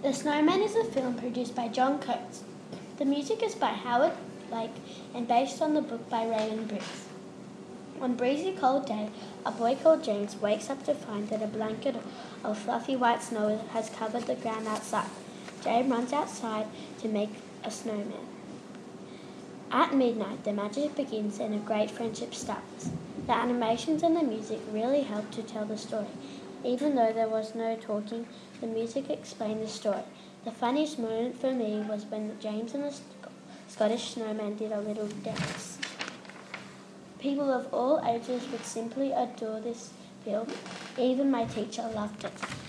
The Snowman is a film produced by John Coates. The music is by Howard Lake and based on the book by Raymond Briggs. One breezy cold day, a boy called James wakes up to find that a blanket of fluffy white snow has covered the ground outside. James runs outside to make a snowman. At midnight, the magic begins and a great friendship starts. The animations and the music really helped to tell the story. Even though there was no talking, the music explained the story. The funniest moment for me was when James and the Scottish snowman did a little dance. People of all ages would simply adore this film. Even my teacher loved it.